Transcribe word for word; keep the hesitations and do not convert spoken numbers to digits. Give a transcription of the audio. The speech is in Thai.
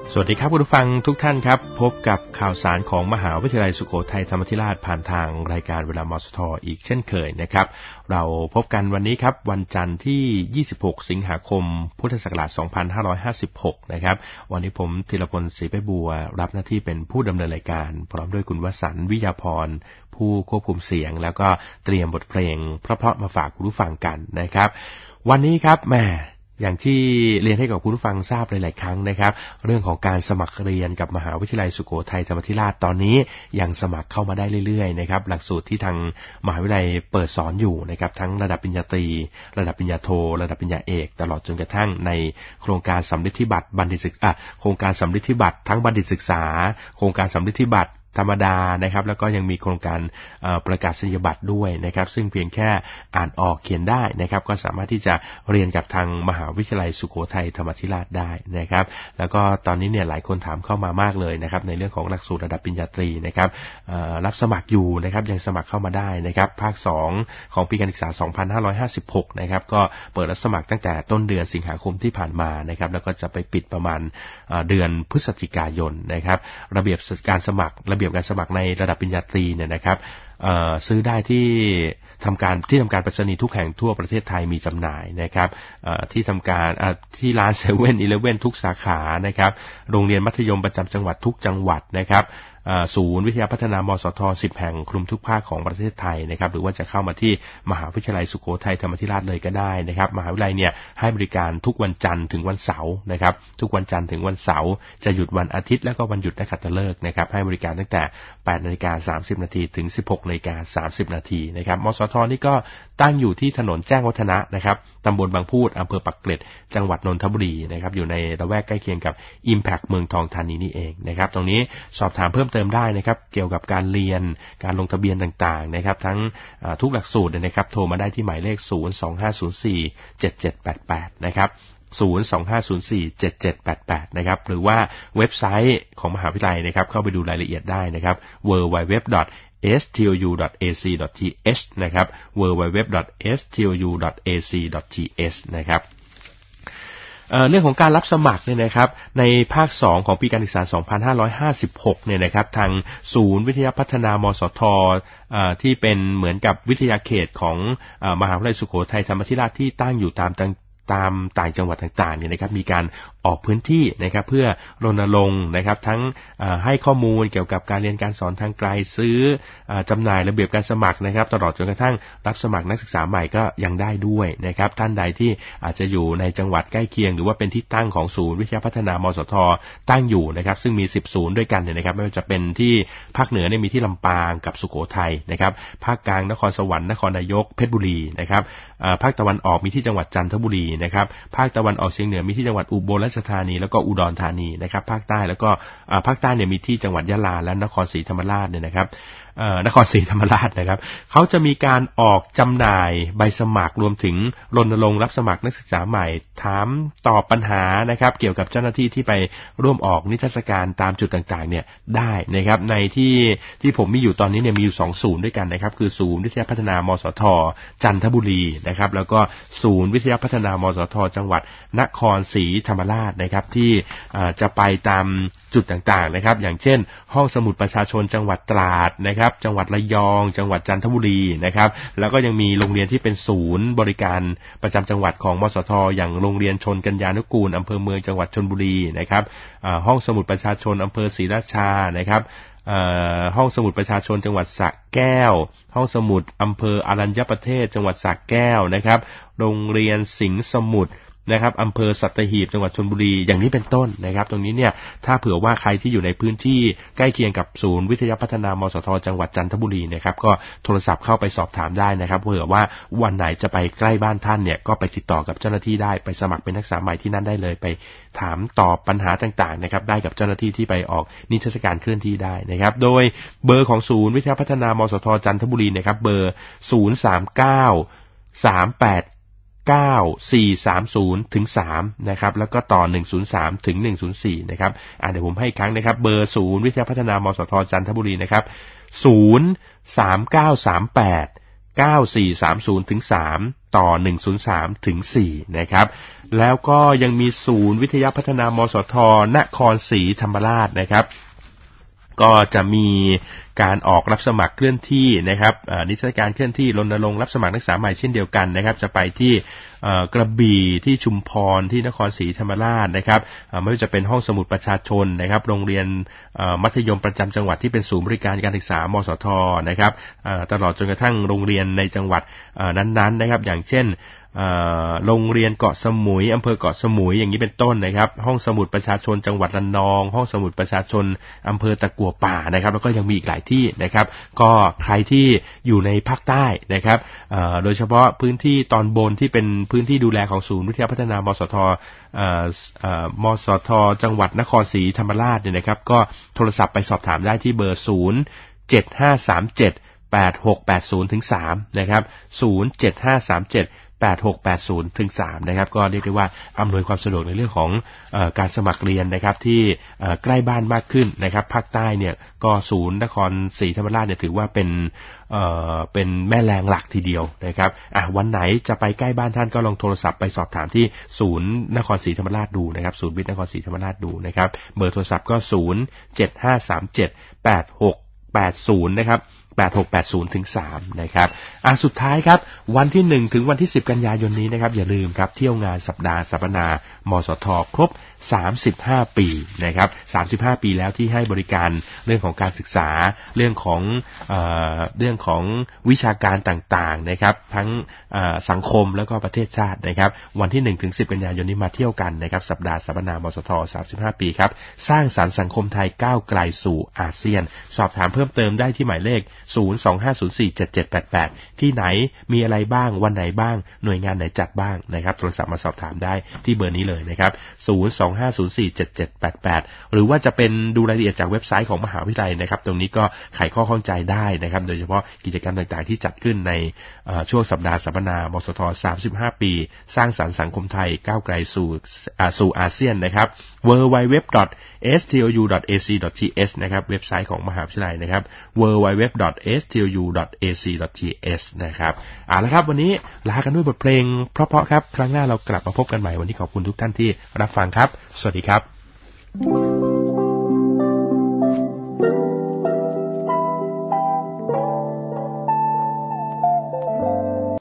สวัสดีครับคุณผู้ฟังทุกท่านครับพบกับข่าวสารของมหาวิทยาลัยสุโขทัยธรรมาธิราชผ่านทางรายการเวลามสทอีกเช่นเคยนะครับเราพบกันวันนี้ครับวันจันทร์ที่ยี่สิบหกสิงหาคมพุทธศักราชสองพันห้าร้อยห้าสิบหกนะครับวันนี้ผมธีรพลศรีไปบัวรับหน้าที่เป็นผู้ดำเนินรายการพร้อมด้วยคุณวสันต์วิยาพรผู้ควบคุมเสียงแล้วก็เตรียมบทเพลงเพราะๆมาฝากคุณผู้ฟังกันนะครับวันนี้ครับแหมอย่างที่เรียนให้กับคุณผู้ฟังทราบหลายๆครั้งนะครับเรื่องของการสมัครเรียนกับมหาวิทยาลัยสุโขทัยธรรมาธิราชตอนนี้ยังสมัครเข้ามาได้เรื่อยๆนะครับหลักสูตรที่ทางมหาวิทยาลัยเปิดสอนอยู่นะครับทั้งระดับปริญญาตรีระดับปริญญาโทระดับปริญญาเอกตลอดจนกระทั่งในโครงการสำริดธิบัตรบัณฑิตศึกษาโครงการสำริดธิบัตรทั้งบัณฑิตศึกษาโครงการสำริดธิบัตรธรรมดานะครับแล้วก็ยังมีโครงการประกาศนียบัตรด้วยนะครับซึ่งเพียงแค่อ่านออกเขียนได้นะครับก็สามารถที่จะเรียนกับทางมหาวิทยาลัยสุโขทัยธรรมาธิราชได้นะครับแล้วก็ตอนนี้เนี่ยหลายคนถามเข้ามามากเลยนะครับในเรื่องของหลักสูตรระดับปริญญาตรีนะครับรับสมัครอยู่นะครับยังสมัครเข้ามาได้นะครับภาคสองของปีการศึกษาสองพันห้าร้อยห้าสิบหกนะครับก็เปิดรับสมัครตั้งแต่ต้นเดือนสิงหาคมที่ผ่านมานะครับแล้วก็จะไปปิดประมาณเดือนพฤศจิกายนนะครับระเบียบการสมัครระเบียบการสมัครในระดับปริญญาตรีเนี่ยนะครับซื้อได้ที่ทำการที่ทำการไปรษณีย์ทุกแห่งทั่วประเทศไทยมีจำหน่ายนะครับที่ทำการที่ร้านเซเว่นอีเลฟเว่นทุกสาขานะครับโรงเรียนมัธยมประจำจังหวัดทุกจังหวัดนะครับศูนย์วิทยาพัฒนามสทสิบแห่งคลุมทุกภาคของประเทศไทยนะครับหรือว่าจะเข้ามาที่มหาวิทยาลัยสุโขทัยธรรมาธิราชเลยก็ได้นะครับมหาวิทยาลัยเนี่ยให้บริการทุกวันจันทร์ถึงวันเสาร์นะครับทุกวันจันทร์ถึงวันเสาร์จะหยุดวันอาทิตย์แล้วก็วันหยุดนักขัตฤกษ์นะครับให้บริการตั้งแต่แปดนาฬิกาสามสิบนาทีถึงสิบหกนาฬิกาสามสิบนาทีนะครับมสทนี่ก็ตั้งอยู่ที่ถนนแจ้งวัฒนะนะครับตำบลบางพูดอำเภอปักเกร็ดจังหวัดนนทบุรีนะครับอยู่ในละแวกใกล้เคียงกับ Impact เมืองทองธานีนี่เองนะครับตรงนี้สอบถามเพิ่มเติมได้นะครับเกี่ยวกับการเรียนการลงทะเบียนต่างๆนะครับทั้งทุกหลักสูตรนะครับโทรมาได้ที่หมายเลขศูนย์ สอง ห้า ศูนย์ สี่ เจ็ด เจ็ด แปด แปดนะครับศูนย์ สอง ห้า ศูนย์ สี่ เจ็ด เจ็ด แปด แปดนะครับหรือว่าเว็บไซต์ของมหาวิทยาลัยนะครับเข้าไปดูรายละเอียดได้นะครับ ดับเบิลยู ดับเบิลยู ดับเบิลยู ดอท เอส ที โอ ยู ดอท เอ ซี ดอท ที เอช นะครับ ดับเบิลยู ดับเบิลยู ดับเบิลยู ดอท เอส ที โอ ยู ดอท เอ ซี ดอท ที เอช นะครับเอ่อเรื่องของการรับสมัครเนี่ยนะครับในภาคสองของปีการศึกษาสองพันห้าร้อยห้าสิบหกเนี่ยนะครับทางศูนย์วิทยาพัฒนามสทเอ่อที่เป็นเหมือนกับวิทยาเขตของเอ่อมหาวิทยาลัยสุโขทัยธรรมาธิราชที่ตั้งอยู่ตามตามต่างจังหวัดต่างๆเนี่ยนะครับมีการออกพื้นที่นะครับเพื่อรณรงค์นะครับทั้งให้ข้อมูลเกี่ยวกับการเรียนการสอนทางไกลซื้อจำหน่ายระเบียบการสมัครนะครับตลอดจนกระทั่งรับสมัครนักศึกษาใหม่ก็ยังได้ด้วยนะครับท่านใดที่อาจจะอยู่ในจังหวัดใกล้เคียงหรือว่าเป็นที่ตั้งของศูนย์วิทยาพัฒนามสทตั้งอยู่นะครับซึ่งมีสิบศูนย์ด้วยกันเนี่ยนะครับไม่ว่าจะเป็นที่ภาคเหนือเนี่ยมีที่ลำปางกับสุโขทัยนะครับภาคกลางนครสวรรค์นครนายกเพชรบุรีนะครับภาคตะวันออกมีที่จังหวัดจันทบุรีนะครับภาคตะวันออกเฉียงเหนือมีที่จังหวัดอุบลราชธานีแล้วก็อุดรธานีนะครับภาคใต้แล้วก็ภาคใต้เนี่ยมีที่จังหวัดยะลาและนครศรีธรรมราชเนี่ยนะครับนครศรีธรรมราชนะครับเขาจะมีการออกจำหน่ายใบสมัครรวมถึงรณรงค์รับสมัครนักศึกษาใหม่ถามตอบปัญหานะครับเกี่ยวกับเจ้าหน้าที่ที่ไปร่วมออกนิทรรศการตามจุดต่างๆเนี่ยได้นะครับในที่ที่ผมมีอยู่ตอนนี้เนี่ยมีอยู่สองศูนย์ด้วยกันนะครับคือศูนย์วิทยาพัฒนามสทจันทบุรีนะครับแล้วก็ศูนย์วิทยาพัฒนามสทจังหวัดนครศรีธรรมราชนะครับที่จะไปตามจุดต่างๆนะครับอย่างเช่นห้องสมุดประชาชนจังหวัดตราดนะครับจังหวัดระยองจังหวัดจันทบุรีนะครับแล้วก็ยังมีโรงเรียนที่เป็นศูนย์บริการประจำจังหวัดของมสทอย่างโรงเรียนชนกัญญานุกูลอำเภอเมืองจังหวัดชลบุรีนะครับห้องสมุดประชาชนอำเภอศรีราชานะครับห้องสมุดประชาชนจังหวัดสระแก้วห้องสมุดอำเภออรัญญประเทศจังหวัดสระแก้วนะครับโรงเรียนสิงห์สมุทรนะครับอำเภอสัตหีบจังหวัดชลบุรีอย่างนี้เป็นต้นนะครับตรงนี้เนี่ยถ้าเผื่อว่าใครที่อยู่ในพื้นที่ใกล้เคียงกับศูนย์วิทยาพัฒนามสทจังหวัดจันทบุรีนะครับก็โทรศัพท์เข้าไปสอบถามได้นะครับเผื่อว่าวันไหนจะไปใกล้บ้านท่านเนี่ยก็ไปติดต่อกับเจ้าหน้าที่ได้ไปสมัครเป็นนักศึกษาใหม่ที่นั่นได้เลยไปถามตอบปัญหาต่างๆนะครับได้กับเจ้าหน้าที่ที่ไปออกนิทรรศการเคลื่อนที่ได้นะครับโดยเบอร์ของศูนย์วิทยาพัฒนามสทจันทบุรีนะครับเบอร์ศูนย์ สาม เก้า สาม แปด เก้า สี่ สาม ศูนย์ ถึง สามนะครับแล้วก็ต่อหนึ่งศูนย์สามถึงหนึ่งศูนย์สี่นะครับอ่าเดี๋ยวผมให้อีกครั้งนะครับเบอร์ศูนย์วิทยาพัฒนามสทจันทบุรีนะครับศูนย์ สาม เก้า สาม แปดเก้าสี่สามศูนย์ถึงสามต่อหนึ่งศูนย์สามถึงสี่นะครับแล้วก็ยังมีศูนย์วิทยาพัฒนามสทนครศรีธรรมราชนะครับก็จะมีการออกรับสมัครเคลื่อนที่นะครับนิทรรศการเคลื่อนที่รณรงค์รับสมัครนักศึกษาใหม่เช่นเดียวกันนะครับจะไปที่กระบี่ที่ชุมพรที่นครศรีธรรมราชนะครับไม่ว่าจะเป็นห้องสมุดประชาชนนะครับโรงเรียนมัธยมประจำจังหวัดที่เป็นศูนย์บริการการศึกษามสทนะครับตลอดจนกระทั่งโรงเรียนในจังหวัดนั้นๆนะครับอย่างเช่นโรงเรียนเกาะสมุยอำเภอเกาะสมุยอย่างนี้เป็นต้นนะครับห้องสมุดประชาชนจังหวัดระนองห้องสมุดประชาชนอำเภอตะกั่วป่านะครับแล้วก็ยังมีอีกหลายที่นะครับก็ใครที่อยู่ในภาคใต้นะครับโดยเฉพาะพื้นที่ตอนบนที่เป็นพื้นที่ดูแลของศูนย์วิทยาพัฒนามสทมสทจังหวัดนครศรีธรรมราชเนี่ยนะครับก็โทรศัพท์ไปสอบถามได้ที่เบอร์ศูนย์ เจ็ด ห้า สาม เจ็ด แปด หก แปด ศูนย์ ถึง สามนะครับศูนย์ เจ็ด ห้า สาม เจ็ดแปด หก แปด ศูนย์ ถึง สามนะครับก็เรียกได้ว่าอำนวยความสะดวกในเรื่องของเอ่อการสมัครเรียนนะครับที่เอ่อใกล้บ้านมากขึ้นนะครับภาคใต้เนี่ยก็ศูนย์นครศรีธรรมราชเนี่ยถือว่าเป็นเอ่อเป็นแม่แรงหลักทีเดียวนะครับอ่ะวันไหนจะไปใกล้บ้านท่านก็ลองโทรศัพท์ไปสอบถามที่ศูนย์นครศรีธรรมราชดูนะครับศูนย์วิทย์นครศรีธรรมราชดูนะครับเบอร์โทรศัพท์ก็ศูนย์ เจ็ด ห้า สาม เจ็ด แปด หก แปด ศูนย์นะครับแปด หก แปด ศูนย์ ถึง สามนะครับอ่ะสุดท้ายครับวันที่หนึ่งถึงวันที่สิบกันยายนนี้นะครับอย่าลืมครับเที่ยวงานสัปดาห์สัมมนามสทครบสามสิบห้าปีนะครับสามสิบห้าปีแล้วที่ให้บริการเรื่องของการศึกษาเรื่องของเอ่อเรื่องของวิชาการต่างๆนะครับทั้งเอ่อสังคมแล้วก็ประเทศชาตินะครับวันที่หนึ่งถึงสิบกันยายนนี้มาเที่ยวกันนะครับสัปดาห์สัมมนามสทสามสิบห้าปีครับสร้างสรรค์สังคมไทยก้าวไกลสู่อาเซียนสอบถามเพิ่มเติมได้ที่หมายเลขศูนย์ สอง ห้า ศูนย์ สี่ เจ็ด เจ็ด แปด แปดที่ไหนมีอะไรบ้างวันไหนบ้างหน่วยงานไหนจัดบ้างนะครับโทรศัพท์มาสอบถามได้ที่เบอร์นี้เลยนะครับศูนย์ สอง ห้า ศูนย์ สี่ เจ็ด เจ็ด แปด แปดหรือว่าจะเป็นดูรายละเอียดจากเว็บไซต์ของมหาวิทยาลัยนะครับตรงนี้ก็ไขข้อข้องใจได้นะครับโดยเฉพาะกิจกรรมต่างๆที่จัดขึ้นในช่วงสัปดาห์สัมมนามสทสามสิบห้าปีสร้างสรรค์สังคมไทยก้าวไกลสู่สู่อาเซียนนะครับ ดับเบิลยู ดับเบิลยู ดับเบิลยู ดอท เอส ที โอ ยู ดอท เอ ซี ดอท ที เอส นะครับเว็บไซต์ของมหาวิทยาลัยนะครับ ดับเบิลยู ดับเบิลยู ดับเบิลยู ดอท เอส ที โอ ยู ดอท เอ ซี ดอท ที เอส นะครับเอาละครับวันนี้ลากันด้วยบทเพลงเพราะๆครับครั้งหน้าเรากลับมาพบกันใหม่วันนี้ขอบคุณทุกท่านที่รับฟังครับสวัสดีครับ